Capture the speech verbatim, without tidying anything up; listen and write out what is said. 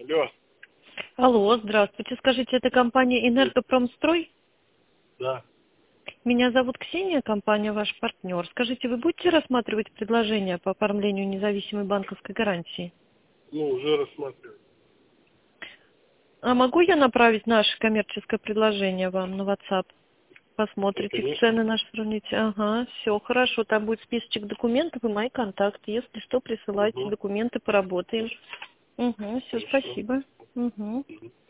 Алло. Алло, здравствуйте. Скажите, это компания «Энергопромстрой»? Да. Меня зовут Ксения, компания ваш партнер. Скажите, вы будете рассматривать предложение по оформлению независимой банковской гарантии? Ну, уже рассматриваю. А могу я направить наше коммерческое предложение вам на WhatsApp? Ну, Посмотрите конечно. цены наши, сравните. Ага, все хорошо. Там будет списочек документов и мои контакты. Если что, присылайте Угу. документы, поработаем. Угу, все, Хорошо. спасибо. Угу. Мгм.